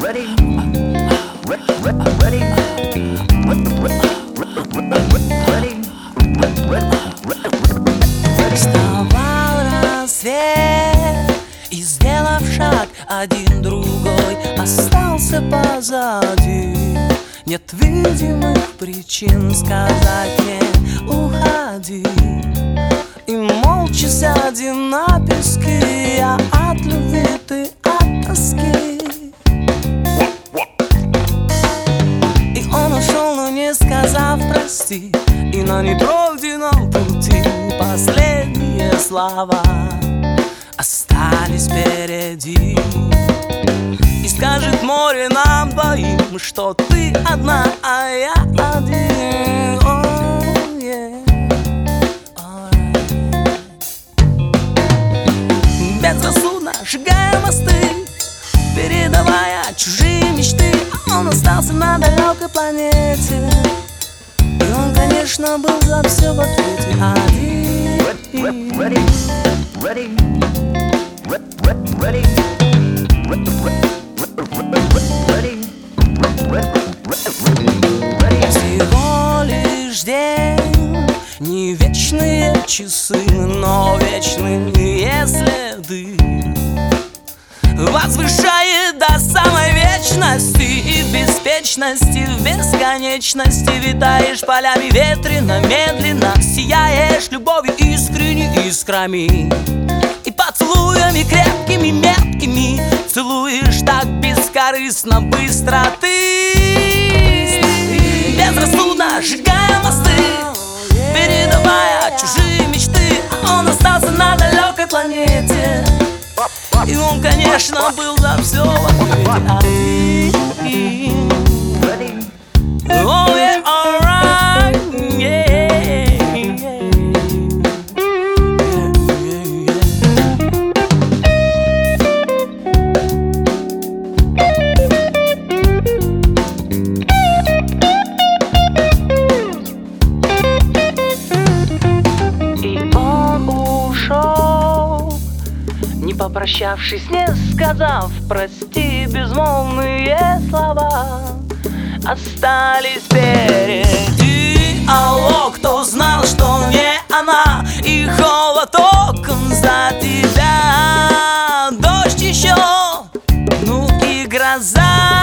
Вставал рассвет, и, сделав шаг один другой, остался позади. Нет видимых причин сказать мне уходи. И молча сядем на песке, я от любви, ты от тоски. И он ушел, но не сказав прости, и на непройденном пути последние слова остались впереди. И скажет море нам двоим, что ты одна, а я один. Oh, yeah. Безрассудно сжигая мосты, передавая чужие мечты. А он остался на далекой планете, и он, конечно, был за все в ответе один. Всего лишь день, не вечные часы, но вечные следы, возвышает до самой вечности. И в беспечности, в бесконечности витаешь полями ветрено, медленно сияешь любовью искренней искрами. И поцелуями крепкими, меткими целуешь так бескорыстно, быстро ты. Безрассудно сжигая мосты, передавая чужие мечты. А он остался на далекой планете, и он, конечно, был за все в ответе один. Oh, yeah, alright, yeah, yeah. И он ушел, не попрощавшись, не сказав прости, безмолвные слова остались впереди. Алло, кто знал, что не она, и холод окон за тебя, дождь еще, ну и гроза.